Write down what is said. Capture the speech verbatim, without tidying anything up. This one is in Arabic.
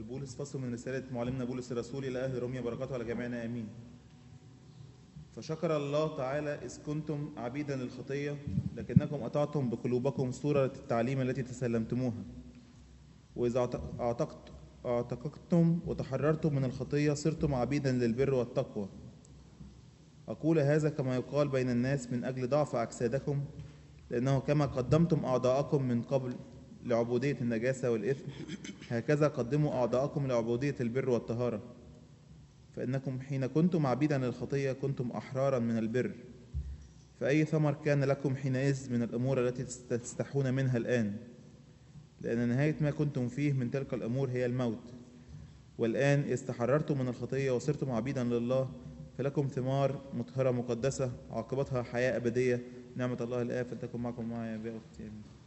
بولس. فصل من رسالة معلمنا بولس الرسول إلى أهل روميا، بركاته على جميعنا آمين. فشكر الله تعالى إذ كنتم عبيدا للخطية لكنكم أطعتم بقلوبكم صورة التعليم التي تسلمتموها، وإذا أعتقت اعتقدتم وتحررتم من الخطية صرتم عبيدا للبر والتقوى. أقول هذا كما يقال بين الناس من أجل ضعف أجسادكم، لأنه كما قدمتم أعضاءكم من قبل لعبودية النجاسة والإثم، هكذا قدموا أعضاءكم لعبودية البر والطهارة. فإنكم حين كنتم عبيدا للخطية كنتم أحرارا من البر. فأي ثمر كان لكم حينئذ من الأمور التي تستحون منها الآن؟ لأن نهاية ما كنتم فيه من تلك الأمور هي الموت. والآن إذ تحررتم من الخطية وصرتم عبيدا لله فلكم ثمار مطهرة مقدسة عاقبتها حياة أبدية. نعمة الله الآب فلتكن معكم معي يا أختي.